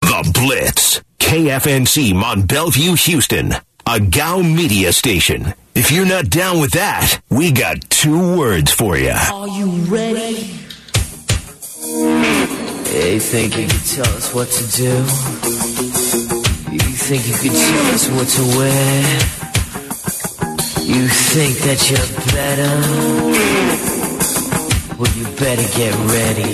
The Blitz. KFNC Mont Bellevue, Houston. A GOW media station. If you're not down with that, we got 2 words for you. Are you ready? You think you could tell us what to do? You think you could tell us what to wear? You think that you're better? Well, you better get ready.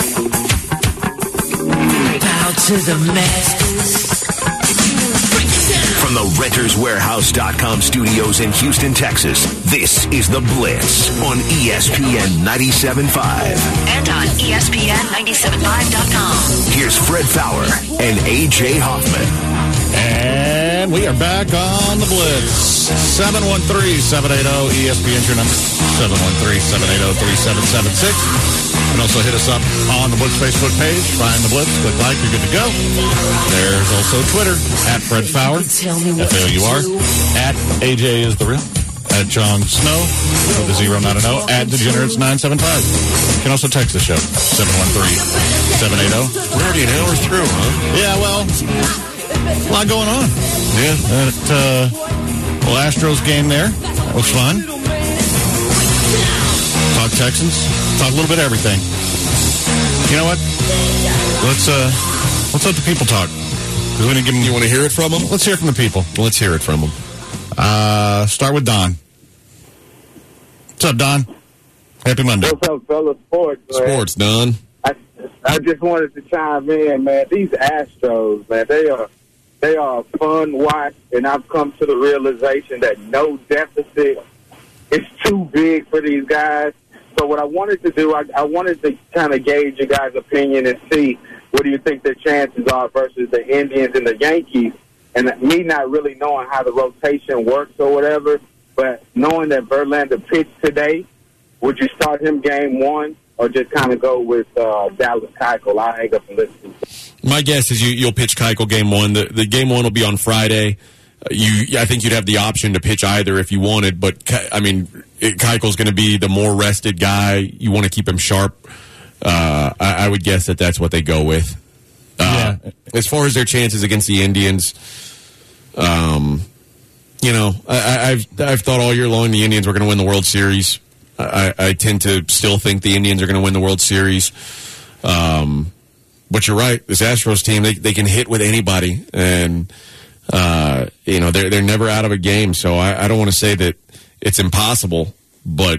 Bow to the masters. From the RentersWarehouse.com studios in Houston, Texas, this is The Blitz on ESPN 97.5. And on ESPN975.com. Here's Fred Fowler and A.J. Hoffman. And we are back on The Blitz. 713-780-ESPN, your number. 713-780-3776. You can also hit us up on the Blitz Facebook page. Find the Blitz, click like, you're good to go. There's also Twitter, at Fred Fowler, F-A-O-U-R, at AJ is the real, at John Snow, with a 0, not an O, at Degenerates 975. You can also text the show, 713-780. We're already an hour through, huh? Yeah, well, a lot going on. Yeah. Well, Astros game there. That was fun. Talk Texans. Talk a little bit of everything. You know what? Let's let the people talk. We didn't give them. You want to hear it from them? Let's hear it from the people. Let's hear it from them. Start with Don. What's up, Don? Happy Monday. What's up, fellas? Sports, man. Sports, Don. I just wanted to chime in, man. These Astros, man, they are a fun watch, and I've come to the realization that no deficit is too big for these guys. So what I wanted to do, I wanted to kind of gauge your guys' opinion and see what do you think their chances are versus the Indians and the Yankees. And me not really knowing how the rotation works or whatever, but knowing that Verlander pitched today, would you start him game 1 or just kind of go with Dallas Keuchel? I'll hang up and listen. My guess is you'll pitch Keuchel game 1. The game 1 will be on Friday. I think you'd have the option to pitch either if you wanted, but I mean, Keuchel's going to be the more rested guy. You want to keep him sharp. I would guess that's what they go with. Yeah. As far as their chances against the Indians, I've thought all year long the Indians were going to win the World Series. I tend to still think the Indians are going to win the World Series. But you're right. This Astros team, they can hit with anybody, and they're never out of a game. So I don't want to say that it's impossible, but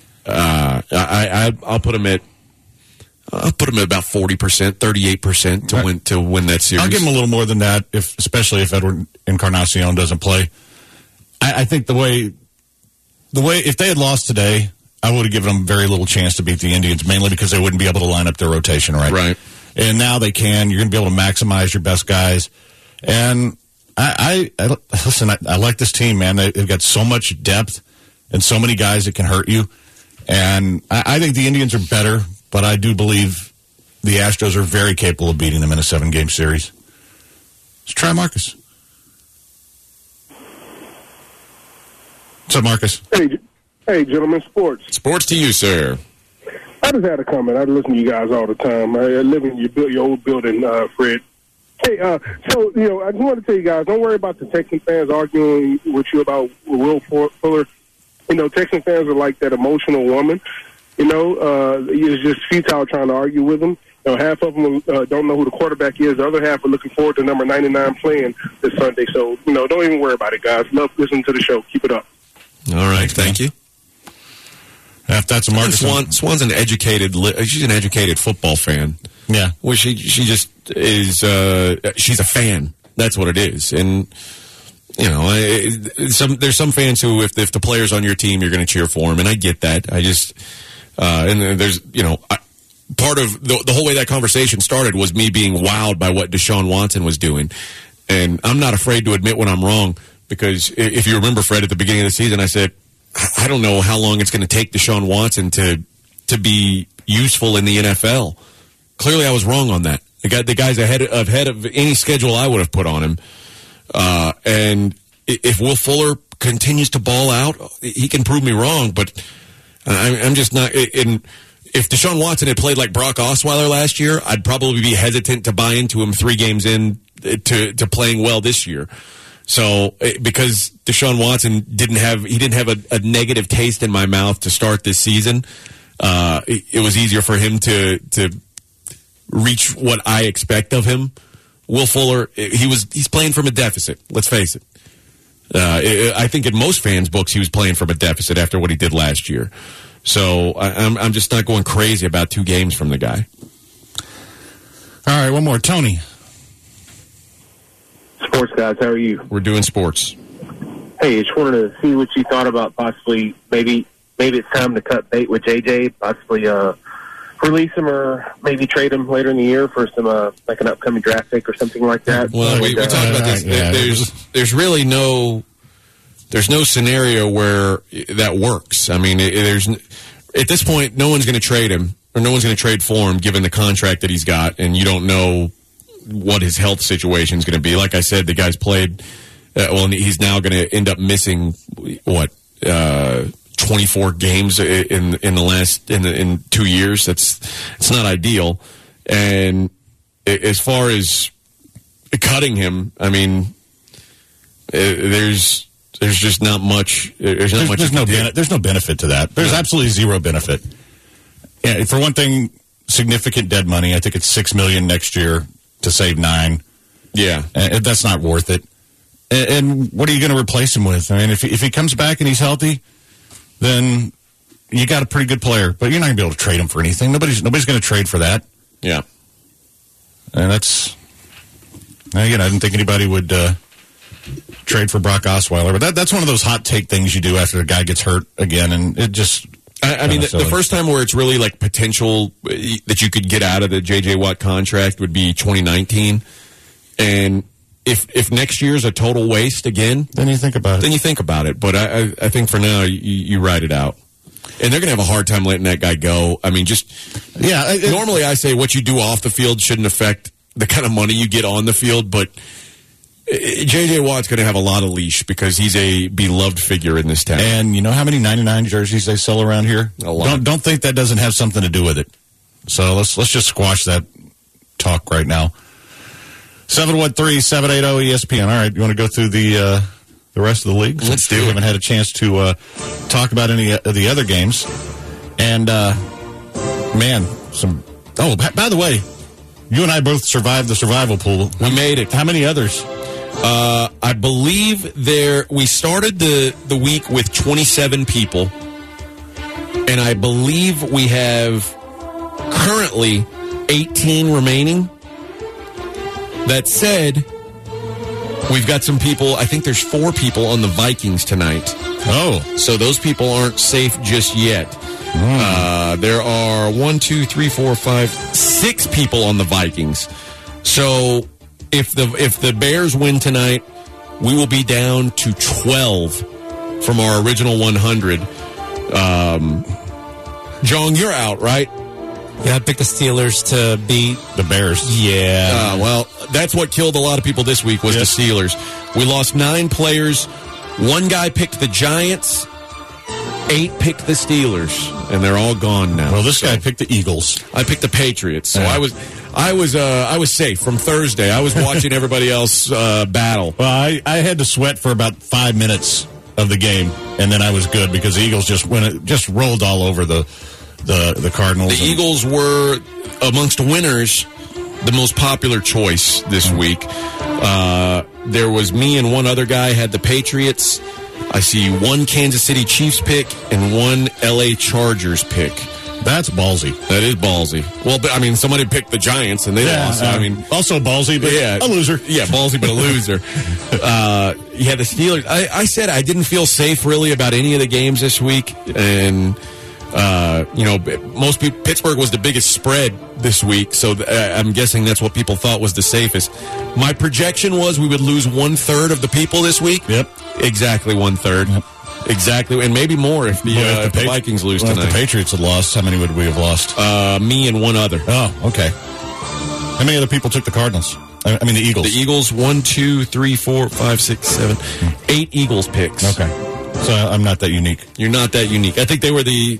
I'll put them at about 40%, 38% to win that series. I'll give them a little more than that, especially if Edward Encarnacion doesn't play. I think the way if they had lost today, I would have given them very little chance to beat the Indians, mainly because they wouldn't be able to line up their rotation right. Right. And now they can. You're going to be able to maximize your best guys. And I like this team, man. They've got so much depth and so many guys that can hurt you. And I think the Indians are better, but I do believe the Astros are very capable of beating them in a 7-game series. Let's try Marcus. What's up, Marcus? Hey, gentlemen, sports. Sports to you, sir. I just had a comment. I listen to you guys all the time. I live in your old building, Fred. Hey, I just wanted to tell you guys, don't worry about the Texan fans arguing with you about Will Fuller. Texan fans are like that emotional woman. It's just futile trying to argue with them. Half of them don't know who the quarterback is. The other half are looking forward to number 99 playing this Sunday. So, don't even worry about it, guys. Love listening to the show. Keep it up. All right, thank you. If that's a Marcus. Swan's an educated. She's an educated football fan. Yeah. Well, she just is. She's a fan. That's what it is. And there's some fans who, if the player's on your team, you're going to cheer for him, and I get that. I just and there's part of the whole way that conversation started was me being wowed by what Deshaun Watson was doing, and I'm not afraid to admit when I'm wrong, because if you remember, Fred, at the beginning of the season, I said, I don't know how long it's going to take Deshaun Watson to be useful in the NFL. Clearly, I was wrong on that. The guy's ahead of any schedule I would have put on him. And if Will Fuller continues to ball out, he can prove me wrong. But I'm just not. And if Deshaun Watson had played like Brock Osweiler last year, I'd probably be hesitant to buy into him 3 games in to playing well this year. So because Deshaun Watson didn't have a negative taste in my mouth to start this season, it was easier for him to reach what I expect of him. Will Fuller, he's playing from a deficit. Let's face it. I think in most fans' books, he was playing from a deficit after what he did last year. So I'm just not going crazy about 2 games from the guy. All right, one more. Tony. Sports guys, how are you? We're doing sports. Hey, just wanted to see what you thought about possibly maybe it's time to cut bait with JJ, possibly release him or maybe trade him later in the year for some like an upcoming draft pick or something like that. Well, we talked about this. Yeah. There's really no scenario where that works. I mean, there's at this point, no one's going to trade him or no one's going to trade for him given the contract that he's got, and you don't know what his health situation is going to be. Like I said, the guy's played well, and he's now going to end up missing 24 games in the last in 2 years. It's not ideal. And as far as cutting him, I mean, there's just not much. There's no benefit to that. There's absolutely zero benefit. Yeah, for one thing, significant dead money. I think it's $6 million next year to save $9 million. Yeah, and that's not worth it. And what are you going to replace him with? I mean, if he comes back and he's healthy, then you got a pretty good player. But you're not going to be able to trade him for anything. Nobody's going to trade for that. Yeah, and that's again, I didn't think anybody would trade for Brock Osweiler, but that's one of those hot take things you do after a guy gets hurt again, and it just. I mean, the first time where it's really like potential that you could get out of the J.J. Watt contract would be 2019. And if next year's a total waste again, then you think about it. But I think for now, you ride it out. And they're going to have a hard time letting that guy go. I mean, normally I say what you do off the field shouldn't affect the kind of money you get on the field, but J.J. Watt's going to have a lot of leash because he's a beloved figure in this town. And you know how many 99 jerseys they sell around here? A lot. Don't think that doesn't have something to do with it. So let's just squash that talk right now. 713-780-ESPN. All right, you want to go through the rest of the league? Let's do it. We haven't had a chance to talk about any of the other games. And, by the way, you and I both survived the survival pool. We made it. How many others? I believe we started the week with 27 people, and I believe we have currently 18 remaining. That said, we've got some people, I think there's 4 people on the Vikings tonight. Oh. So those people aren't safe just yet. There are 6 people on the Vikings. So if the Bears win tonight, we will be down to 12 from our original 100. Jong, you're out, right? Yeah, I picked the Steelers to beat the Bears. Yeah. Well, that's what killed a lot of people this week was the Steelers. We lost 9 players. 1 guy picked the Giants. 8 picked the Steelers, and they're all gone now. Well, this guy picked the Eagles. I picked the Patriots. So I was safe from Thursday. I was watching everybody else battle. Well, I had to sweat for about 5 minutes of the game, and then I was good because the Eagles just rolled all over the Cardinals. The Eagles were amongst winners the most popular choice this week. There was me and 1 other guy had the Patriots. I see 1 Kansas City Chiefs pick and 1 LA Chargers pick. That's ballsy. That is ballsy. Well, but, I mean, somebody picked the Giants and they lost. I mean, also ballsy, but a loser. Yeah, ballsy, but a loser. The Steelers. I said I didn't feel safe really about any of the games this week, and most people. Pittsburgh was the biggest spread this week, so I'm guessing that's what people thought was the safest. My projection was we would lose 1/3 of the people this week. Yep, exactly 1/3. Yep. Exactly, and maybe more if the Vikings lose tonight. If the Patriots had lost, how many would we have lost? Me and 1 other. Oh, okay. How many other people took the Cardinals? I mean, the Eagles. The Eagles, 1, 2, 3, 4, 5, 6, 7, 8 Eagles picks. Okay, so I'm not that unique. You're not that unique. I think they were the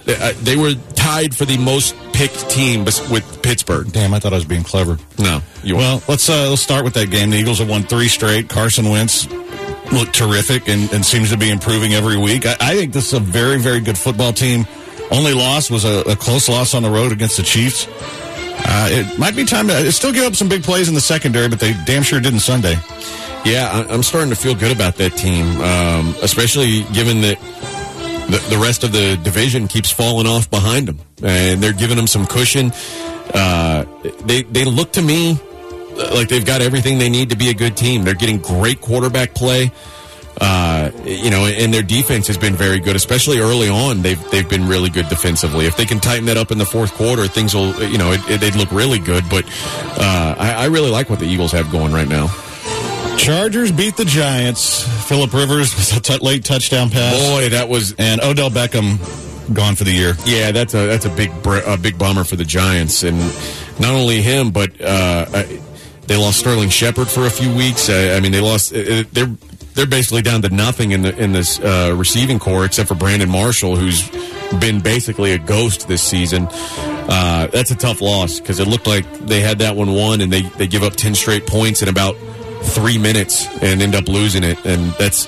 They were tied for the most picked team with Pittsburgh. Damn, I thought I was being clever. No. Well, let's start with that game. The Eagles have won 3 straight. Carson Wentz looked terrific and seems to be improving every week. I think this is a very, very good football team. Only loss was a close loss on the road against the Chiefs. It might be time to still give up some big plays in the secondary, but they damn sure didn't Sunday. Yeah, I'm starting to feel good about that team, especially given that the rest of the division keeps falling off behind them, and they're giving them some cushion. They look to me like they've got everything they need to be a good team. They're getting great quarterback play, and their defense has been very good, especially early on. They've been really good defensively. If they can tighten that up in the fourth quarter, things will, they'd look really good. But I really like what the Eagles have going right now. Chargers beat the Giants. Phillip Rivers with a late touchdown pass. Boy, that was... And Odell Beckham gone for the year. Yeah, that's a big bummer for the Giants. And not only him, but they lost Sterling Shepard for a few weeks. They lost... They're basically down to nothing in this receiving core except for Brandon Marshall, who's been basically a ghost this season. That's a tough loss because it looked like they had that one won, and they give up 10 straight points in about 3 minutes and end up losing it. And that's,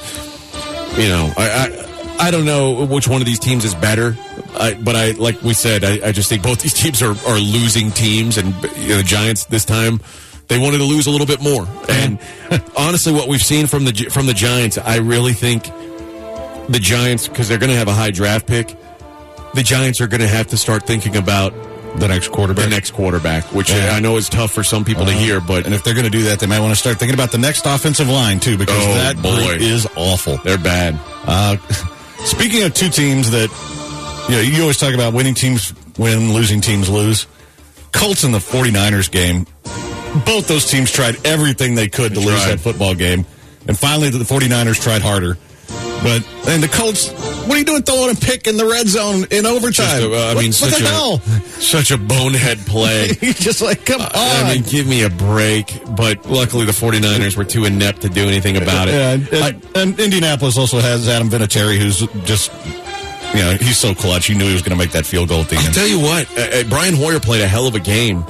I don't know which one of these teams is better. But like we said, I just think both these teams are losing teams, and the Giants this time, they wanted to lose a little bit more. And honestly, what we've seen from the Giants, I really think the Giants, because they're going to have a high draft pick, the Giants are going to have to start thinking about the next quarterback, which I know is tough for some people to hear. But and if they're going to do that, they might want to start thinking about the next offensive line too, because that group is awful. They're bad. Speaking of two teams that you always talk about, winning teams win, losing teams lose. Colts and the 49ers game. Both those teams tried everything they could to lose that football game, and finally the 49ers tried harder. And the Colts, what are you doing throwing a pick in the red zone in overtime? What the hell? Such a bonehead play. He's just like, come on. Give me a break. But luckily the 49ers were too inept to do anything about it. Yeah, and Indianapolis also has Adam Vinatieri, who's just, he's so clutch. You knew he was going to make that field goal at the end. I'll tell you what, Brian Hoyer played a hell of a game.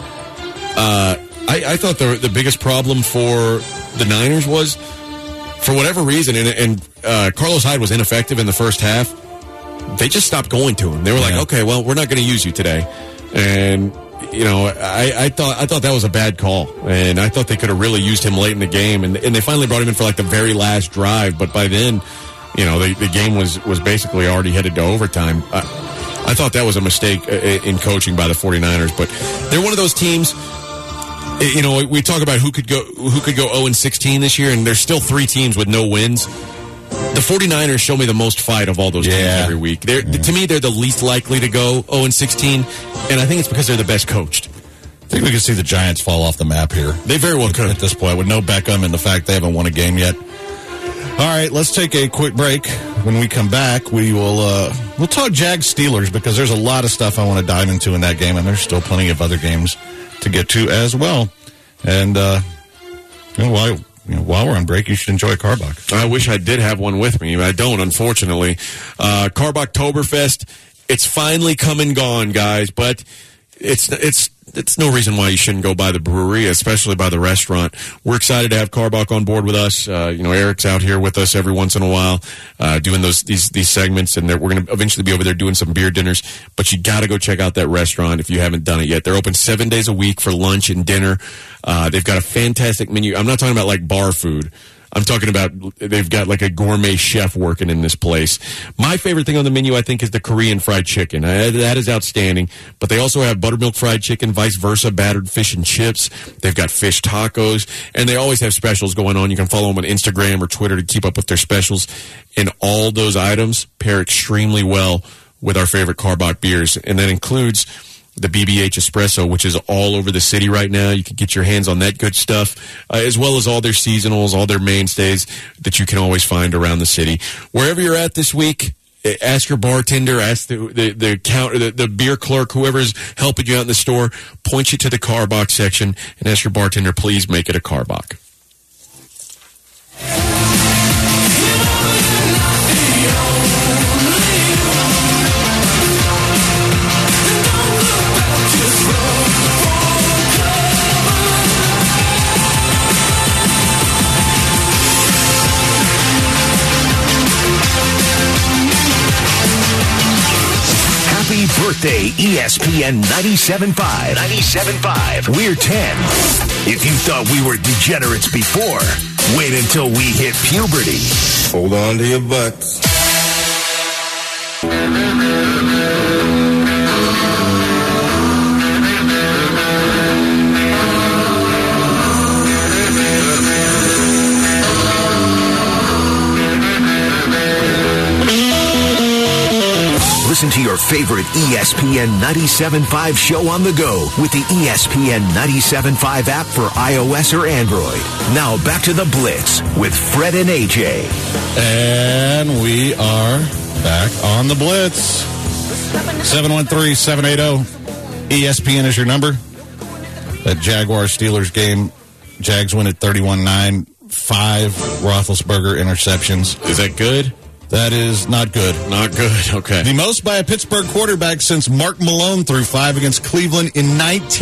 I thought the biggest problem for the Niners was, for whatever reason, and Carlos Hyde was ineffective in the first half, they just stopped going to him. They were like, okay, well, we're not going to use you today. And, I thought that was a bad call. And I thought they could have really used him late in the game. And they finally brought him in for like the very last drive. But by then, the game was basically already headed to overtime. I thought that was a mistake in coaching by the 49ers. But they're one of those teams... we talk about who could go 0-16 this year, and there's still 3 teams with no wins. The 49ers show me the most fight of all those teams every week. To me, they're the least likely to go 0-16, and I think it's because they're the best coached. I think we can see the Giants fall off the map here. They very well could at this point, with no Beckham and the fact they haven't won a game yet. All right, let's take a quick break. When we come back, we'll talk Jags Steelers, because there's a lot of stuff I want to dive into in that game, and there's still plenty of other games to get to as well. And while we're on break, you should enjoy Carbach. I wish I did have one with me. I don't, unfortunately. Carbachtoberfest, it's finally come and gone, guys, but it's no reason why you shouldn't go by the brewery, especially by the restaurant. We're excited to have Carbach on board with us. Eric's out here with us every once in a while, doing these segments, and we're going to eventually be over there doing some beer dinners. But you got to go check out that restaurant if you haven't done it yet. They're open 7 days a week for lunch and dinner. They've got a fantastic menu. I'm not talking about like bar food. I'm talking about they've got like a gourmet chef working in this place. My favorite thing on the menu, I think, is the Korean fried chicken. That is outstanding. But they also have buttermilk fried chicken, vice versa, battered fish and chips. They've got fish tacos, and they always have specials going on. You can follow them on Instagram or Twitter to keep up with their specials. And all those items pair extremely well with our favorite Carbach beers, and that includes the BBH Espresso, which is all over the city right now. You can get your hands on that good stuff, as well as all their seasonals, all their mainstays that you can always find around the city. Wherever you're at this week, ask your bartender, ask the counter, the beer clerk, whoever's helping you out in the store, point you to the Carbach section and ask your bartender, please make it a Carbach. birthday ESPN 97.5. 97.5. We're 10. If you thought we were degenerates before, wait until we hit puberty. Hold on to your butts. Listen to your favorite ESPN 97.5 show on the go with the ESPN 97.5 app for iOS or Android. Now back to the Blitz with Fred and AJ. And we are back on the Blitz. 713-780. ESPN is your number. That Jaguars-Steelers game, Jags win at 31-9. 5 Roethlisberger interceptions. Is that good? That is not good. Not good. Okay. The most by a Pittsburgh quarterback since Mark Malone threw 5 against Cleveland in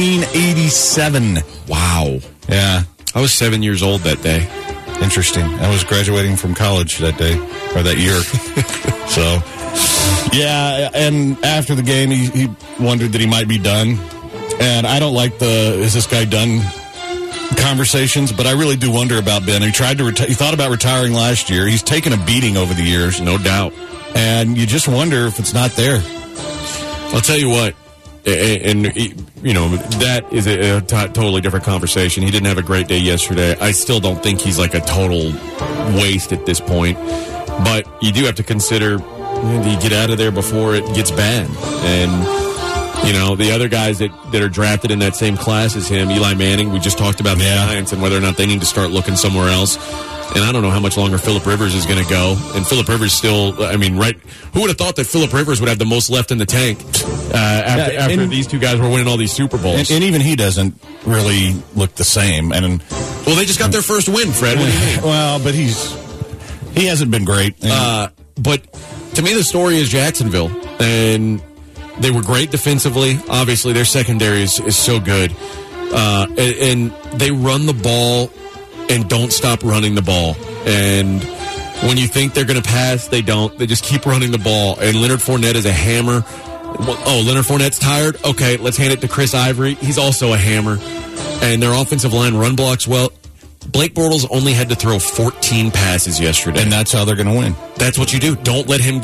1987. Wow. Yeah. I was 7 years old that day. Interesting. I was graduating from college that day, or that year. So, yeah, and after the game, he wondered that he might be done. And I don't like is this guy done conversations, but I really do wonder about Ben. He tried to he thought about retiring last year. He's taken a beating over the years, no doubt. And you just wonder if it's not there. I'll tell you what, and you know, that is a totally different conversation. He didn't have a great day yesterday. I still don't think he's like a total waste at this point, but you do have to consider, do you get out of there before it gets bad? And you know, the other guys that are drafted in that same class as him, Eli Manning, we just talked about the Giants and whether or not they need to start looking somewhere else. And I don't know how much longer Phillip Rivers is going to go. And Phillip Rivers still, I mean, right? Who would have thought that Phillip Rivers would have the most left in the tank after these two guys were winning all these Super Bowls? And even he doesn't really look the same. And well, they just got their first win, Fred. What do you mean? Well, but he hasn't been great. But to me, the story is Jacksonville. And they were great defensively. Obviously, their secondary is so good. And they run the ball and don't stop running the ball. And when you think they're going to pass, they don't. They just keep running the ball. And Leonard Fournette is a hammer. Oh, Leonard Fournette's tired? Okay, let's hand it to Chris Ivory. He's also a hammer. And their offensive line run blocks well. Blake Bortles only had to throw 14 passes yesterday. And that's how they're going to win. That's what you do. Don't let him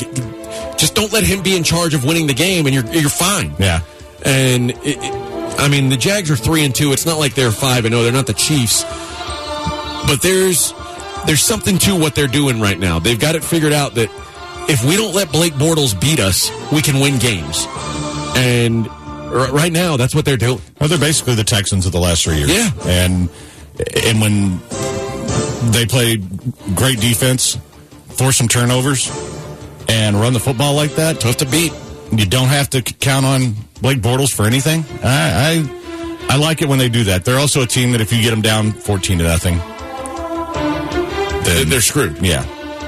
be in charge of winning the game, and you're fine. Yeah. And I mean, the Jags are 3-2. It's not like they're 5-0. They're not the Chiefs. But there's something to what they're doing right now. They've got it figured out that if we don't let Blake Bortles beat us, we can win games. And right now, that's what they're doing. Well, they're basically the Texans of the last 3 years. Yeah. And when they play great defense, force some turnovers, and run the football like that, tough to beat. You don't have to count on Blake Bortles for anything. I like it when they do that. They're also a team that if you get them down 14-0, they're screwed. Yeah.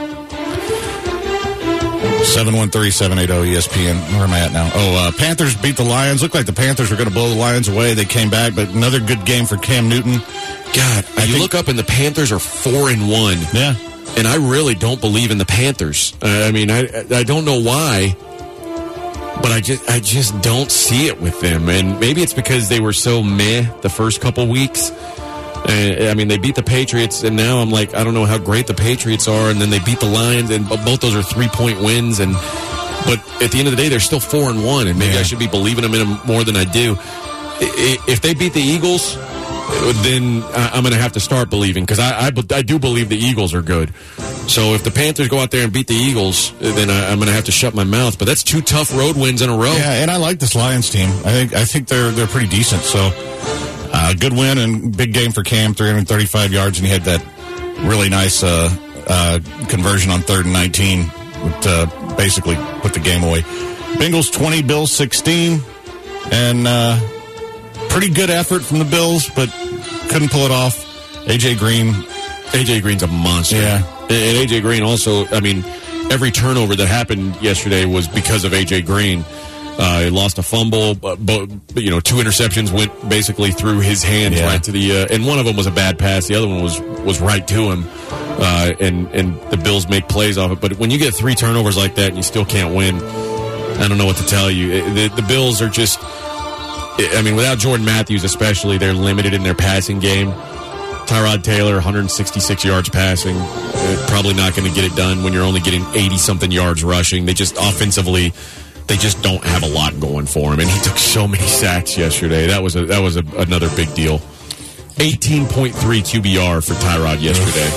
713-780-ESPN. Where am I at now? Panthers beat the Lions. Looked like the Panthers were going to blow the Lions away. They came back, but another good game for Cam Newton. God, you look up and the Panthers are 4-1. Yeah. And I really don't believe in the Panthers. I mean, I don't know why, but I just don't see it with them. And maybe it's because they were so meh the first couple weeks. I mean, they beat the Patriots, and now I'm like, I don't know how great the Patriots are. And then they beat the Lions, and both those are 3-point wins. But at the end of the day, they're still 4-1, and maybe I should be believing them in them more than I do. If they beat the Eagles, then I'm going to have to start believing, because I do believe the Eagles are good. So if the Panthers go out there and beat the Eagles, then I'm going to have to shut my mouth. But that's 2 tough road wins in a row. Yeah, and I like this Lions team. I think they're pretty decent. So good win and big game for Cam, 335 yards, and he had that really nice conversion on 3rd and 19, which basically put the game away. Bengals 20, Bills 16, and pretty good effort from the Bills, but couldn't pull it off. AJ Green's a monster. Yeah. And AJ Green also, I mean, every turnover that happened yesterday was because of AJ Green. He lost a fumble, but 2 interceptions went basically through his hands right to the, and one of them was a bad pass. The other one was right to him. And the Bills make plays off it. But when you get 3 turnovers like that and you still can't win, I don't know what to tell you. The Bills are just, I mean, without Jordan Matthews especially, they're limited in their passing game. Tyrod Taylor, 166 yards passing. Probably not going to get it done when you're only getting 80-something yards rushing. They just, offensively, they just don't have a lot going for him. And he took so many sacks yesterday. That was another big deal. 18.3 QBR for Tyrod yesterday.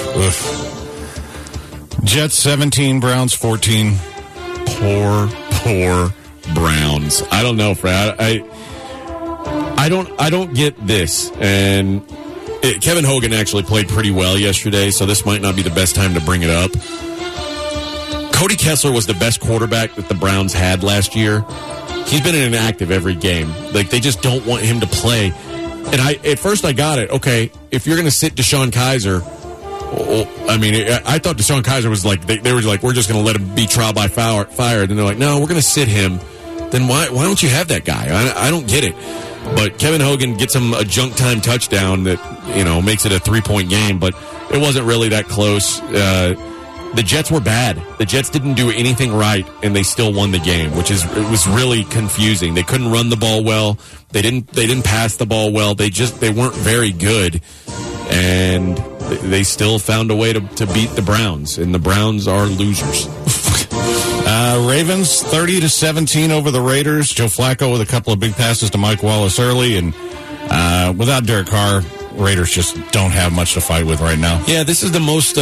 Jets 17, Browns 14. Poor Browns. I don't know, Fred. I don't get this. And Kevin Hogan actually played pretty well yesterday, so this might not be the best time to bring it up. Cody Kessler was the best quarterback that the Browns had last year. He's been inactive every game. Like, they just don't want him to play. And at first I got it. Okay, if you're going to sit DeShone Kizer, I mean, I thought DeShone Kizer was like, they were like, we're just going to let him be trial by fire. And they're like, no, we're going to sit him. Then why don't you have that guy? I don't get it. But Kevin Hogan gets him a junk time touchdown that, makes it a 3-point game, but it wasn't really that close. The Jets were bad. The Jets didn't do anything right, and they still won the game, it was really confusing. They couldn't run the ball well. They didn't pass the ball well. They weren't very good, and they still found a way to beat the Browns, and the Browns are losers. Ravens 30-17 over the Raiders. Joe Flacco with a couple of big passes to Mike Wallace early, and without Derek Carr, Raiders just don't have much to fight with right now. Yeah, this is the most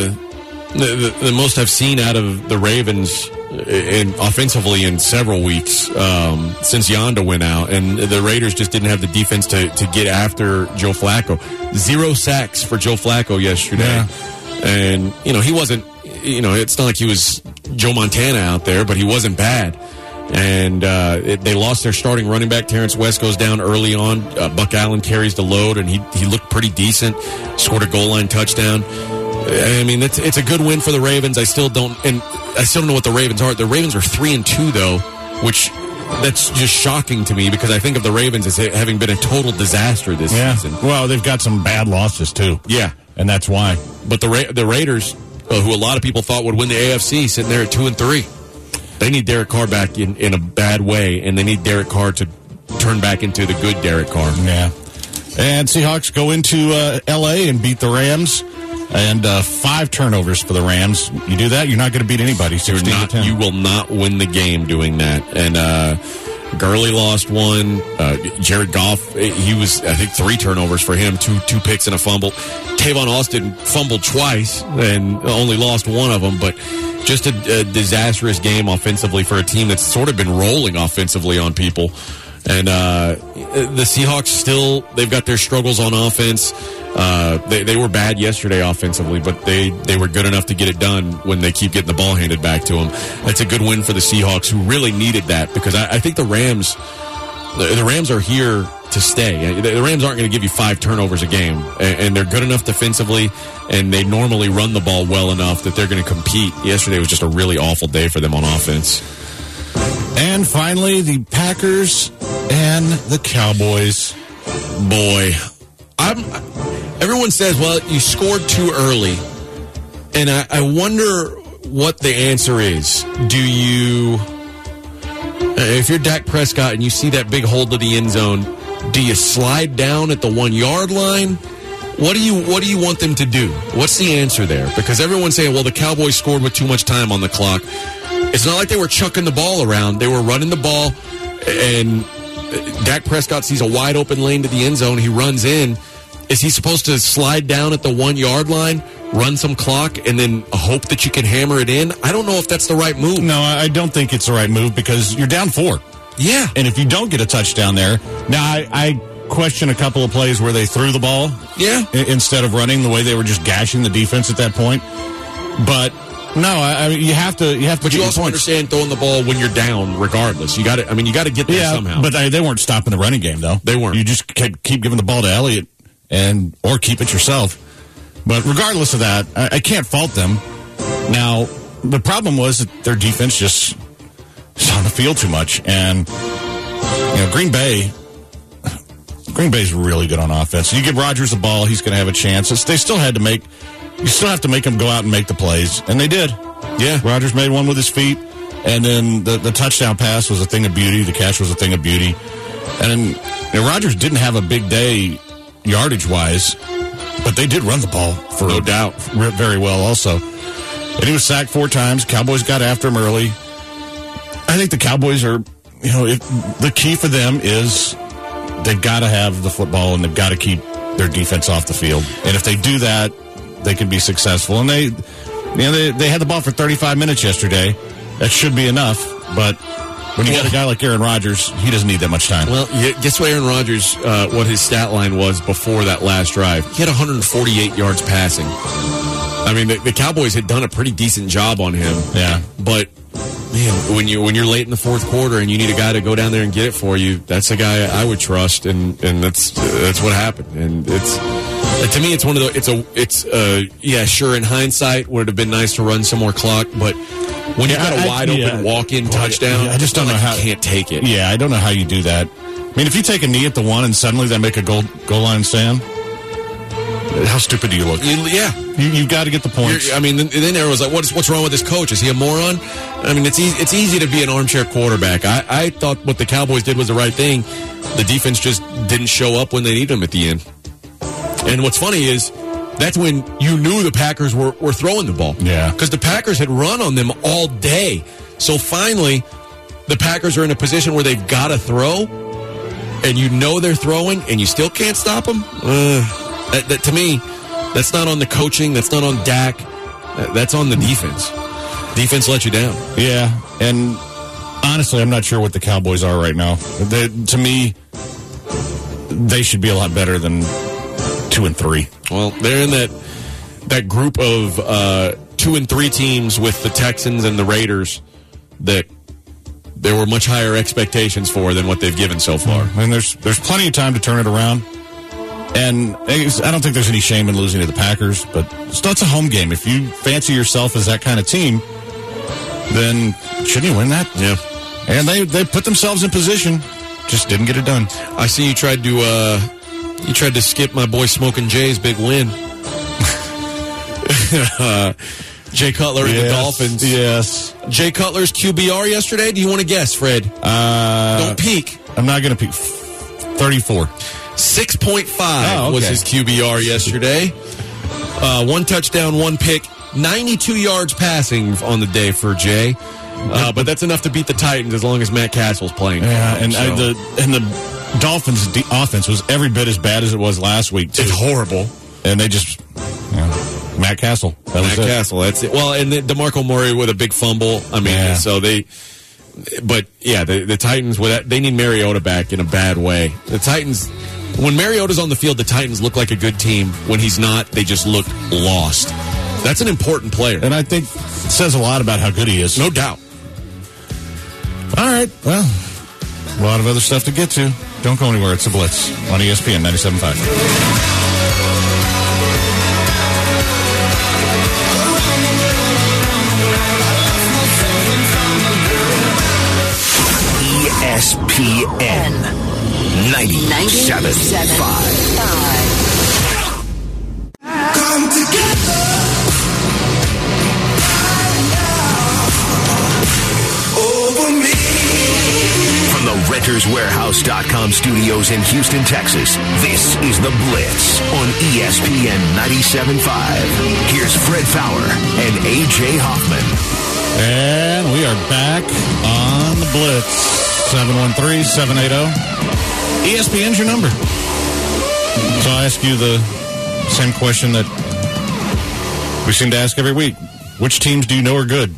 the most I've seen out of the Ravens offensively in several weeks since Yonda went out, and the Raiders just didn't have the defense to get after Joe Flacco. 0 sacks for Joe Flacco yesterday, and he wasn't. It's not like he was Joe Montana out there, but he wasn't bad. And they lost their starting running back. Terrence West goes down early on. Buck Allen carries the load, and he looked pretty decent. Scored a goal line touchdown. I mean, it's a good win for the Ravens. I still don't know what the Ravens are. The Ravens are 3-2 though, which that's just shocking to me because I think of the Ravens as having been a total disaster this season. Well, they've got some bad losses too. Yeah, and that's why. But the Raiders, who a lot of people thought would win the AFC, sitting there at 2-3. They need Derek Carr back in a bad way, and they need Derek Carr to turn back into the good Derek Carr. Yeah. And Seahawks go into L.A. and beat the Rams, and 5 turnovers for the Rams. You do that, you're not going to beat anybody. 16-10. You will not win the game doing that. And Gurley lost one. Jared Goff, he was, I think, 3 turnovers for him, two picks and a fumble. Tavon Austin fumbled twice and only lost one of them, but just a disastrous game offensively for a team that's sort of been rolling offensively on people. And the Seahawks they've got their struggles on offense. They were bad yesterday offensively, but they were good enough to get it done when they keep getting the ball handed back to them. That's a good win for the Seahawks, who really needed that, because I think the Rams are here to stay. The Rams aren't going to give you 5 turnovers a game, and they're good enough defensively, and they normally run the ball well enough that they're going to compete. Yesterday was just a really awful day for them on offense. And finally, the Packers and the Cowboys. Boy, everyone says, well, you scored too early. And I wonder what the answer is. If you're Dak Prescott and you see that big hole to the end zone, do you slide down at the 1-yard line? What do you want them to do? What's the answer there? Because everyone's saying, well, the Cowboys scored with too much time on the clock. It's not like they were chucking the ball around. They were running the ball, and Dak Prescott sees a wide open lane to the end zone. He runs in. Is he supposed to slide down at the 1-yard line, run some clock, and then hope that you can hammer it in? I don't know if that's the right move. No, I don't think it's the right move because you're down 4. Yeah. And if you don't get a touchdown there, now I question a couple of plays where they threw the ball. Yeah. Instead of running, the way they were just gashing the defense at that point. But no, I mean, you have to. But you also understand throwing the ball when you're down, regardless. You got to. I mean, you got to get there somehow. But they weren't stopping the running game, though. They weren't. You just keep giving the ball to Elliott, or keep it yourself. But regardless of that, I can't fault them. Now, the problem was that their defense just is on the field too much, and Green Bay's really good on offense. You give Rodgers the ball, he's going to have a chance. You still have to make him go out and make the plays, and they did. Yeah. Rodgers made one with his feet. And then the touchdown pass was a thing of beauty. The catch was a thing of beauty. And then Rodgers didn't have a big day yardage-wise, but they did run the ball for no doubt very well also. And he was sacked 4 times. Cowboys got after him early. I think the Cowboys are, the key for them is they've got to have the football and they've got to keep their defense off the field. And if they do that, they can be successful. And they had the ball for 35 minutes yesterday. That should be enough. But when you got a guy like Aaron Rodgers, he doesn't need that much time. Well, guess what Aaron Rodgers, what his stat line was before that last drive? He had 148 yards passing. I mean, the Cowboys had done a pretty decent job on him. Yeah. But, man, when you're late in the fourth quarter and you need a guy to go down there and get it for you, that's a guy I would trust, and that's what happened. And to me, it's one of the sure, in hindsight, would have been nice to run some more clock, but when you got a wide open walk-in touchdown, I just don't know how you can't take it. Yeah, I don't know how you do that. I mean, if you take a knee at the 1 and suddenly they make a goal line stand, how stupid do you look? You've got to get the points. Then everyone was like, what's wrong with this coach? Is he a moron? I mean, it's easy to be an armchair quarterback. I thought what the Cowboys did was the right thing. The defense just didn't show up when they needed them at the end. And what's funny is that's when you knew the Packers were throwing the ball. Yeah. Because the Packers had run on them all day. So finally, the Packers are in a position where they've got to throw, and you know they're throwing, and you still can't stop them. That to me, that's not on the coaching. That's not on Dak. That's on the defense. Defense let you down. Yeah, and honestly, I'm not sure what the Cowboys are right now. To me, they should be a lot better than 2 and 3. Well, they're in that group of 2 and 3 teams with the Texans and the Raiders that there were much higher expectations for than what they've given so far. And there's plenty of time to turn it around. And I don't think there's any shame in losing to the Packers, but still, it's a home game. If you fancy yourself as that kind of team, then shouldn't you win that? Yeah. And they put themselves in position, just didn't get it done. I see you tried to skip my boy Smoking Jay's big win. Jay Cutler and the Dolphins. Yes. Jay Cutler's QBR yesterday. Do you want to guess, Fred? Don't peek. I'm not going to peek. 34. 6.5 was his QBR yesterday. 1 touchdown, 1 pick, 92 yards passing on the day for Jay. But that's enough to beat the Titans as long as Matt Castle's playing. Yeah, and the Dolphins' offense was every bit as bad as it was last week, too. It's horrible. And they just... Matt Castle. Matt Castle, that's it. Well, and DeMarco Murray with a big fumble. I mean, so they... But, yeah, the Titans, they need Mariota back in a bad way. The Titans... When Mariota's on the field, the Titans look like a good team. When he's not, they just look lost. That's an important player. And I think it says a lot about how good he is. No doubt. All right. Well, a lot of other stuff to get to. Don't go anywhere. It's a Blitz on ESPN 97.5. ESPN 97.5. Come together. Over me. From the RentersWarehouse.com studios in Houston, Texas, this is The Blitz on ESPN 97.5. Here's Fred Fowler and A.J. Hoffman. And we are back on The Blitz. 713-780. ESPN's your number. So I'll ask you the same question that we seem to ask every week. Which teams do you know are good?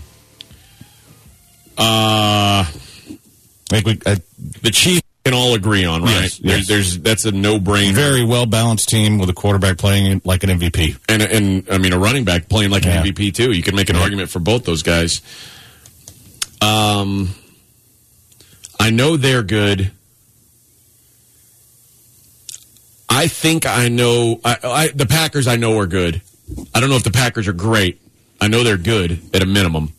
The Chiefs can all agree on, right? Yes. That's a no-brainer. Very well-balanced team with a quarterback playing like an MVP. And I mean, a running back playing like an MVP, too. You can make an argument for both those guys. I know they're good. I think I know... the Packers I know are good. I don't know if the Packers are great. I know they're good at a minimum.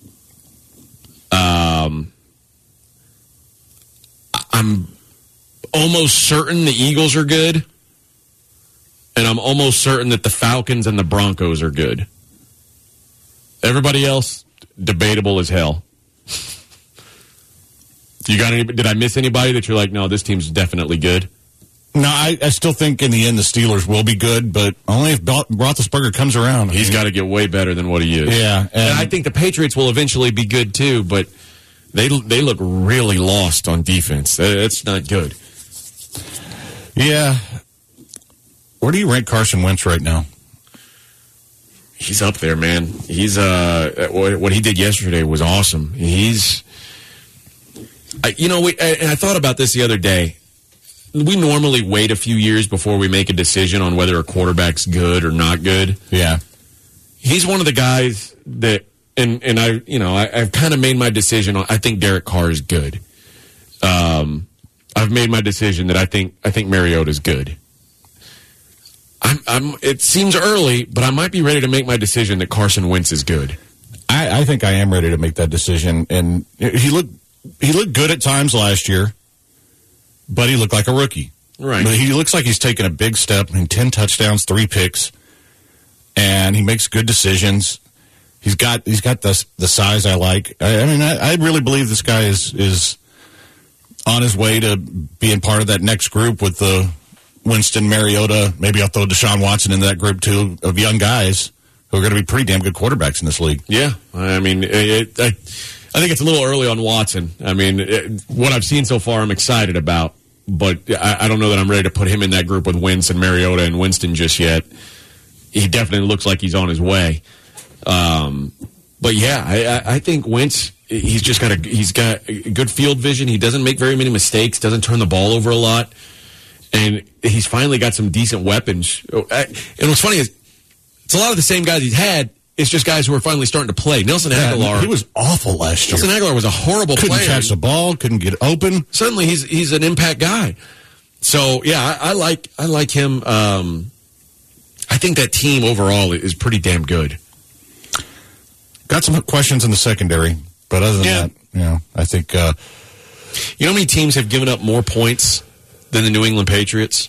I'm almost certain the Eagles are good. And I'm almost certain that the Falcons and the Broncos are good. Everybody else, debatable as hell. You got any? Did I miss anybody that you're like, no, this team's definitely good? No, I still think in the end the Steelers will be good, but only if Roethlisberger comes around. He's got to get way better than what he is. Yeah, and I think the Patriots will eventually be good too, but they look really lost on defense. It's not good. Yeah. Where do you rank Carson Wentz right now? He's up there, man. He's what he did yesterday was awesome. He's, and I thought about this the other day. We normally wait a few years before we make a decision on whether a quarterback's good or not good. Yeah. He's one of the guys that, and I've kind of made my decision on, I think Derek Carr is good. I've made my decision that I think Mariota's good. It seems early, but I might be ready to make my decision that Carson Wentz is good. I think I am ready to make that decision. And he looked good at times last year. But he looked like a rookie. Right. But he looks like he's taken a big step. 10 touchdowns, 3 picks. And he makes good decisions. He's got the size I like. I really believe this guy is on his way to being part of that next group with the Winston, Mariota. Maybe I'll throw Deshaun Watson into that group, too, of young guys who are going to be pretty damn good quarterbacks in this league. Yeah. I mean, I think it's a little early on Watson. I mean, what I've seen so far, I'm excited about, but I don't know that I'm ready to put him in that group with Wentz and Mariota and Winston just yet. He definitely looks like he's on his way. But yeah, I think Wentz, he's got good field vision. He doesn't make very many mistakes, doesn't turn the ball over a lot, and he's finally got some decent weapons. And what's funny is it's a lot of the same guys he's had. It's just guys who are finally starting to play. Nelson Aguilar. He was awful last year. Nelson Aguilar was a horrible player. Couldn't catch the ball, couldn't get open. Suddenly he's an impact guy. So, yeah, I like him. I think that team overall is pretty damn good. Got some questions in the secondary, but other than that, I think... you know how many teams have given up more points than the New England Patriots?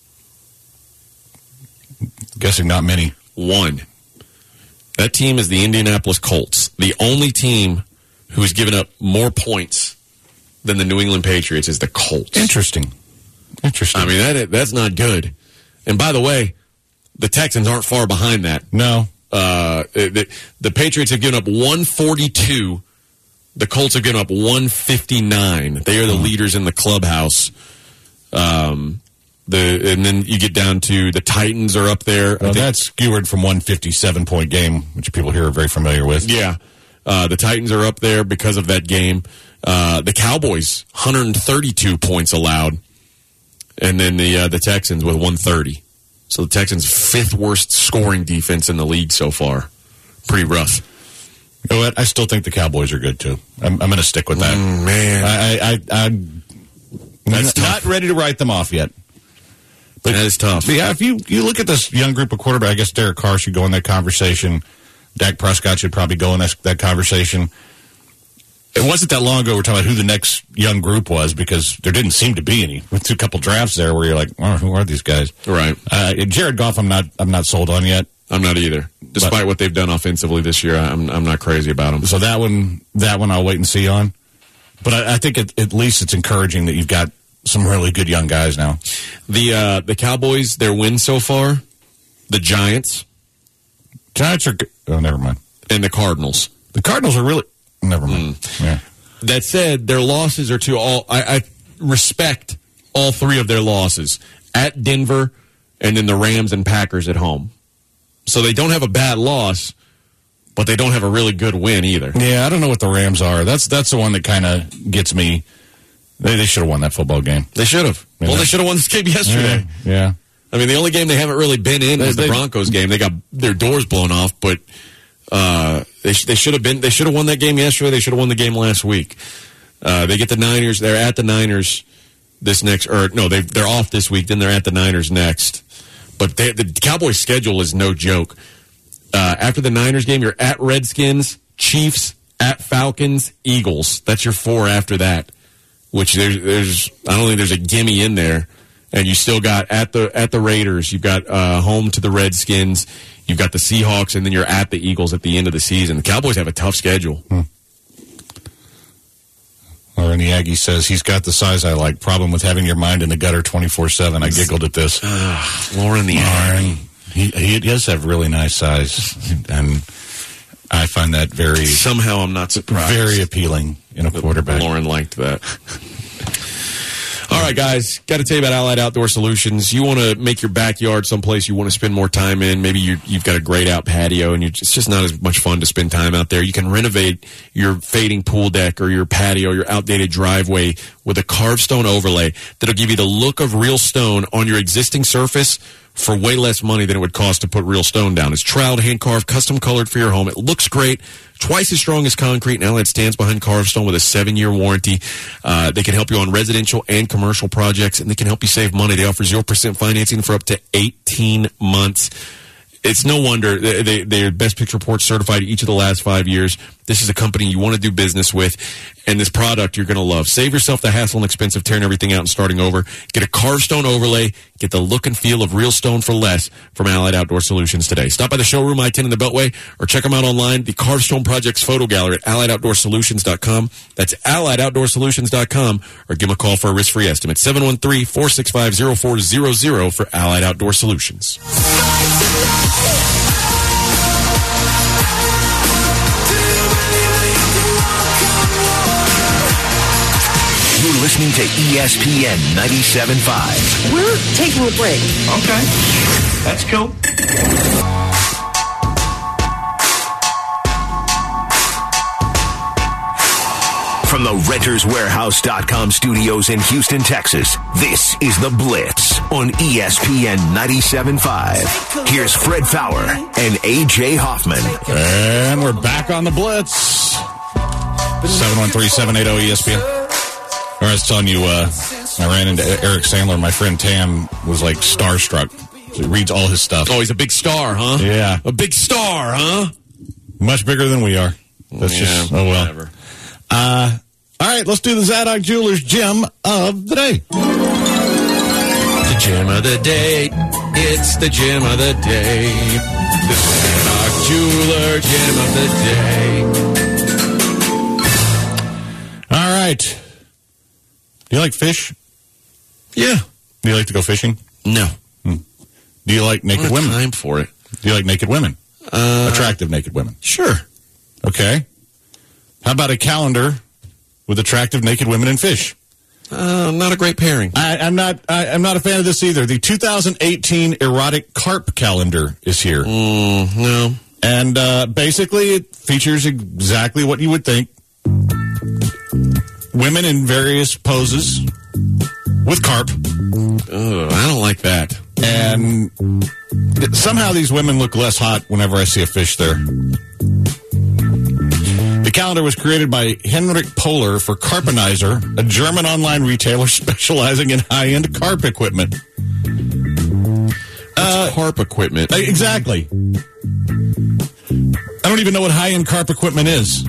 Guessing not many. 1. That team is the Indianapolis Colts, the only team who has given up more points than the New England Patriots is the Colts. Interesting. I mean, that's not good. And by the way, the Texans aren't far behind that. No. The Patriots have given up 142. The Colts have given up 159. They are the leaders in the clubhouse. And then you get down to the Titans are up there. Well, that's skewered from 157-point game, which people here are very familiar with. Yeah. The Titans are up there because of that game. The Cowboys, 132 points allowed. And then the Texans with 130. So the Texans' 5th worst scoring defense in the league so far. Pretty rough. You know what? I still think the Cowboys are good, too. I'm going to stick with that. Man. I'm not ready to write them off yet. But that is tough. Yeah, if you look at this young group of quarterbacks, I guess Derek Carr should go in that conversation. Dak Prescott should probably go in that conversation. It wasn't that long ago we were talking about who the next young group was because there didn't seem to be any. With a couple drafts there where you're like, oh, who are these guys? Right. Jared Goff, I'm not sold on yet. I'm not either. Despite what they've done offensively this year, I'm not crazy about them. So that one I'll wait and see on. But I think at least it's encouraging that you've got some really good young guys now. The Cowboys, their win so far, the Giants are never mind. And the Cardinals. The Cardinals are really never mind. Yeah. That said, their losses are to all. I respect all 3 of their losses at Denver, and then the Rams and Packers at home. So they don't have a bad loss, but they don't have a really good win either. Yeah, I don't know what the Rams are. That's the one that kind of gets me. They should have won that football game. They should have. Yeah. Well, they should have won this game yesterday. Yeah. I mean, the only game they haven't really been in is the Broncos game. They got their doors blown off, but they should have been. They should have won that game yesterday. They should have won the game last week. They get the Niners. They're at the Niners this next. They're off this week. Then they're at the Niners next. But the Cowboys' schedule is no joke. After the Niners game, you're at Redskins, Chiefs, at Falcons, Eagles. That's your 4 after that. Which there's I don't think there's a gimme in there, and you still got at the Raiders, you've got home to the Redskins, you've got the Seahawks, and then you're at the Eagles at the end of the season. The Cowboys have a tough schedule. All Sandler in the Aggie says, he's got the size I like. Problem with having your mind in the gutter 24/7. I giggled at this. Lauren the Aggie. He does have really nice size, and I find that very... Somehow I'm not surprised. Very appealing in a quarterback. Lauren liked that. All right, guys, got to tell you about Allied Outdoor Solutions. You want to make your backyard someplace you want to spend more time in. Maybe you've got a grayed out patio, and it's just not as much fun to spend time out there. You can renovate your fading pool deck or your patio, your outdated driveway with a carved stone overlay that'll give you the look of real stone on your existing surface for way less money than it would cost to put real stone down. It's troweled, hand-carved, custom-colored for your home. It looks great, twice as strong as concrete, and Allied stands behind carved stone with a 7-year warranty. They can help you on residential and commercial projects, and they can help you save money. They offer 0% financing for up to 18 months. It's no wonder they're Best Picture Report certified each of the last 5 years. This is a company you want to do business with, and this product you're going to love. Save yourself the hassle and expense of tearing everything out and starting over. Get a carved stone overlay. Get the look and feel of real stone for less from Allied Outdoor Solutions today. Stop by the showroom, I-10 in the Beltway, or check them out online, the Carved Stone Project's photo gallery at AlliedOutdoorSolutions.com. That's AlliedOutdoorSolutions.com, or give them a call for a risk-free estimate. 713-465-0400 for Allied Outdoor Solutions. You're listening to ESPN 97.5. We're taking a break. Okay. That's cool. From the RentersWarehouse.com studios in Houston, Texas, this is The Blitz on ESPN 97.5. Here's Fred Fowler and A.J. Hoffman. And we're back on The Blitz. 713-780-ESPN. I was telling you, I ran into Eric Sandler. My friend Tam was like starstruck. He reads all his stuff. Oh, he's a big star, huh? Yeah. A big star, huh? Much bigger than we are. That's just, oh well. Whatever. All right, let's do the Zadok Jewelers Gem of the Day. The Gem of the Day. It's the Gem of the Day. The Zadok Jeweler Gem of the Day. All right. Do you like fish? Yeah. Do you like to go fishing? No. Do you like naked women? Time for it. Do you like naked women? Attractive naked women? Sure. Okay. How about a calendar with attractive naked women and fish? Not a great pairing. I'm not a fan of this either. The 2018 erotic carp calendar is here. No. And basically it features exactly what you would think. Women in various poses with carp. I don't like that. And somehow these women look less hot whenever I see a fish there. The calendar was created by Henrik Poehler for Carpenizer, a German online retailer specializing in high-end carp equipment. Carp equipment? Exactly. I don't even know what high-end carp equipment is.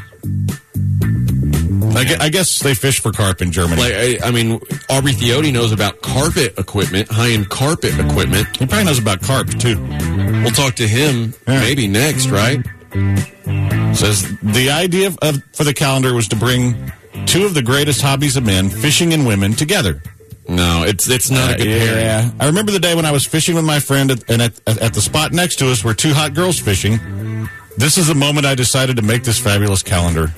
I guess they fish for carp in Germany. I mean, Aubrey Theoty knows about carpet equipment, high-end carpet equipment. He probably knows about carp, too. We'll talk to him maybe next, right? Says the idea for the calendar was to bring two of the greatest hobbies of men, fishing and women, together. No, it's not a good pairing. Yeah. I remember the day when I was fishing with my friend, and at the spot next to us were two hot girls fishing. This is the moment I decided to make this fabulous calendar.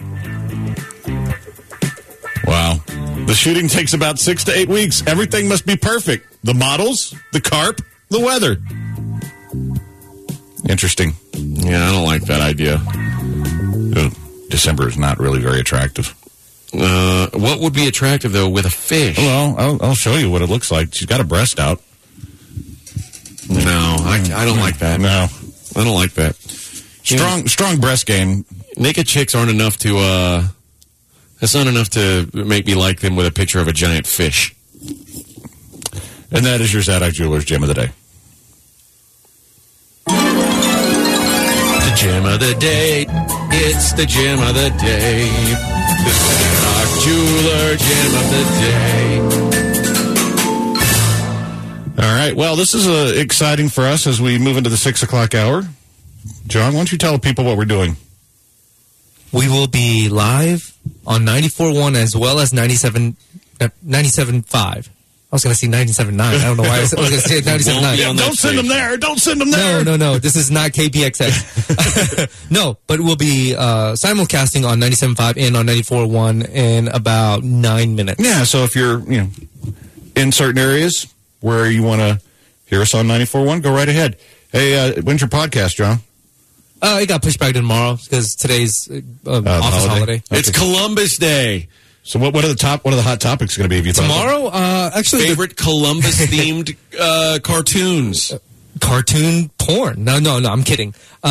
Wow. The shooting takes about 6 to 8 weeks. Everything must be perfect. The models, the carp, the weather. Interesting. Yeah, I don't like that idea. December is not really very attractive. What would be attractive, though, with a fish? Well, I'll show you what it looks like. She's got a breast out. No, I don't like that. No. I don't like that. Strong breast game. Naked chicks aren't enough to, that's not enough to make me like them with a picture of a giant fish. And that is your Zadok Jewelers Gem of the Day. The Gem of the Day. It's the Gem of the Day. The Zadok Jeweler Gem of the Day. All right. Well, this is exciting for us as we move into the 6 o'clock hour. John, why don't you tell people what we're doing? We will be live on 94.1 as well as 97.5. I was going to say 97.9. I don't know why I was going to say 97.9. Don't send them there. Don't send them there. No. This is not KPXX. No, but we'll be simulcasting on 97.5 and on 94.1 in about 9 minutes. Yeah, so if you're in certain areas where you want to hear us on 94.1, go right ahead. Hey, when's your podcast, John? It got pushed back to tomorrow because today's office holiday. Okay. It's Columbus Day. So what are the hot topics going to be? Tomorrow, actually, favorite Columbus themed cartoons. Cartoon porn. No, I'm kidding.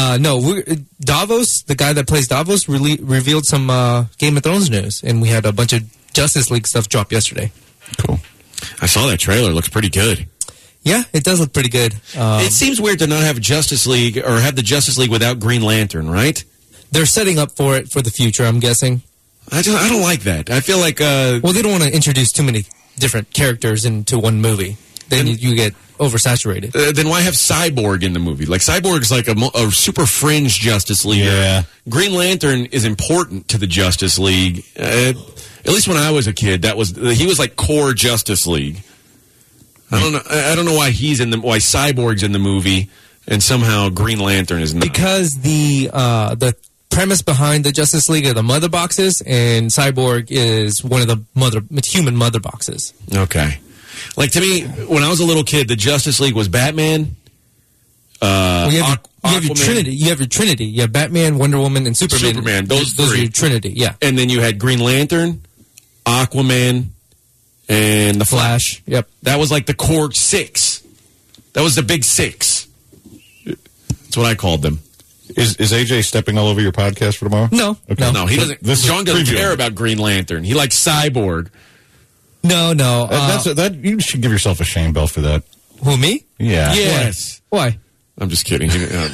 Davos, the guy that plays Davos, revealed some Game of Thrones news, and we had a bunch of Justice League stuff drop yesterday. Cool. I saw that trailer. It looks pretty good. Yeah, it does look pretty good. It seems weird to not have Justice League or have the Justice League without Green Lantern, right? They're setting up for it for the future, I'm guessing. I don't like that. I feel like... well, they don't want to introduce too many different characters into one movie. Then you get oversaturated. Then why have Cyborg in the movie? Like, Cyborg's like a super fringe Justice League. Yeah. Green Lantern is important to the Justice League. At least when I was a kid, he was like core Justice League. I don't know why why Cyborg's in the movie and somehow Green Lantern is not. Because the premise behind the Justice League are the mother boxes, and Cyborg is one of the human mother boxes. Okay. Like, to me, when I was a little kid, the Justice League was Batman. You have your Trinity. You have your Trinity. You have Batman, Wonder Woman, and Superman. Those are your Trinity. Yeah. And then you had Green Lantern, Aquaman, and the Flash. Yep. That was like the core six. That was the big six. That's what I called them. Is AJ stepping all over your podcast for tomorrow? No. Okay. No, he doesn't. John doesn't care about Green Lantern. He likes Cyborg. No. You should give yourself a shame bell for that. Who, me? Yeah. Yes. Why? I'm just kidding.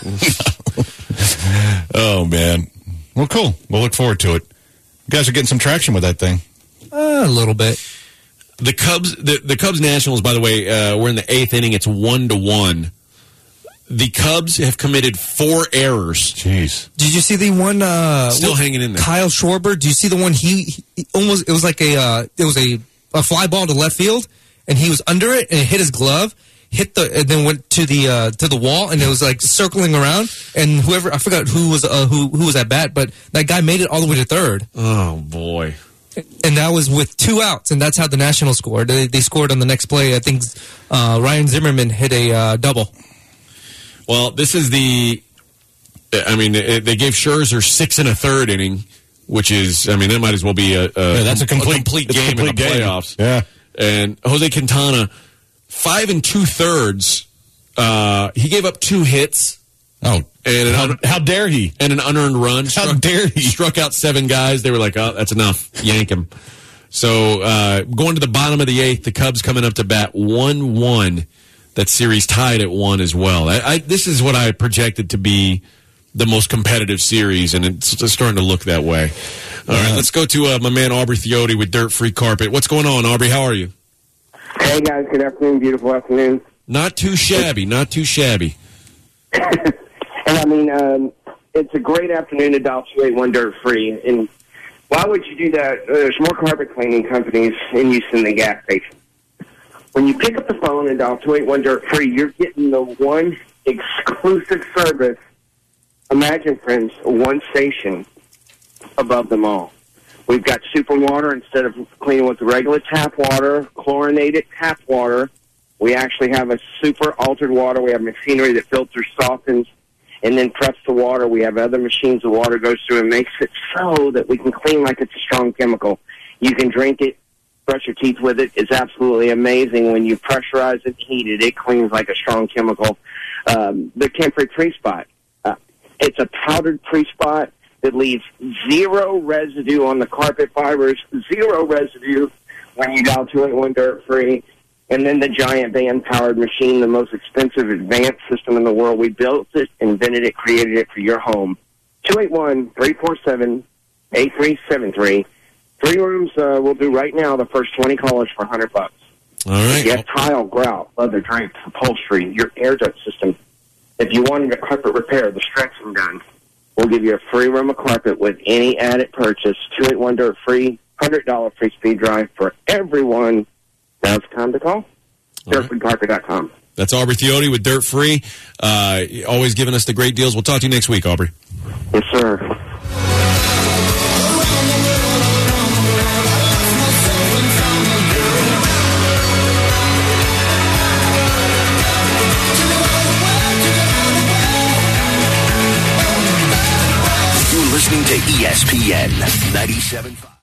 Oh, man. Well, cool. We'll look forward to it. You guys are getting some traction with that thing. A little bit. The Cubs Nationals, by the way, we're in the 8th inning. It's 1-1. The Cubs have committed 4 errors. Jeez. Did you see the one? Still hanging in there. Kyle Schwarber. Do you see the one? He almost. It was like a fly ball to left field, and he was under it, and it hit his glove. And then went to the wall, and it was like circling around. And I forgot who was at bat, but that guy made it all the way to third. Oh boy. And that was with 2 outs, and that's how the Nationals scored. They scored on the next play. I think Ryan Zimmerman hit a double. Well, this is they gave Scherzer 6 1/3 inning, which is, that might as well be that's a complete game in the playoffs. Yeah. And Jose Quintana, 5 2/3. He gave up 2 hits. Oh, and how dare he? And an unearned run. How dare he? Struck out 7 guys. They were like, oh, that's enough. Yank him. So going to the bottom of the 8th, the Cubs coming up to bat 1-1. That series tied at 1 as well. This is what I projected to be the most competitive series, and it's starting to look that way. All right, let's go to my man Aubrey Theote with Dirt Free Carpet. What's going on, Aubrey? How are you? Hey, guys. Good afternoon. Beautiful afternoon. Not too shabby. Not too shabby. And it's a great afternoon to dial 281 Dirt Free. And why would you do that? There's more carpet cleaning companies in use than the gas station. When you pick up the phone and dial 281 Dirt Free, you're getting the one exclusive service. Imagine, friends, one station above them all. We've got super water instead of cleaning with the regular tap water, chlorinated tap water. We actually have a super altered water. We have machinery that filters, softens, and then preps the water. We have other machines the water goes through and makes it so that we can clean like it's a strong chemical. You can drink it, brush your teeth with it. It's absolutely amazing. When you pressurize it, heat it, it cleans like a strong chemical. The Camp-Free Pre-Spot. It's a powdered pre-spot that leaves 0 residue on the carpet fibers, 0 residue when you dial 281 Dirt Free. And then the giant van-powered machine, the most expensive advanced system in the world. We built it, invented it, created it for your home. 281-347-8373. 3 rooms we'll do right now, the first 20 callers for $100. All right. You have tile, grout, leather drapes, upholstery, your air duct system. If you wanted a carpet repair, the stretching done, We'll give you a free room of carpet with any added purchase. 281 Dirt Free, $100 free speed drive for everyone. Now it's time to call. DirtFreeCarpet.com. That's Aubrey Theoty with Dirt Free. Always giving us the great deals. We'll talk to you next week, Aubrey. Yes, sir. You're listening to ESPN 97.5.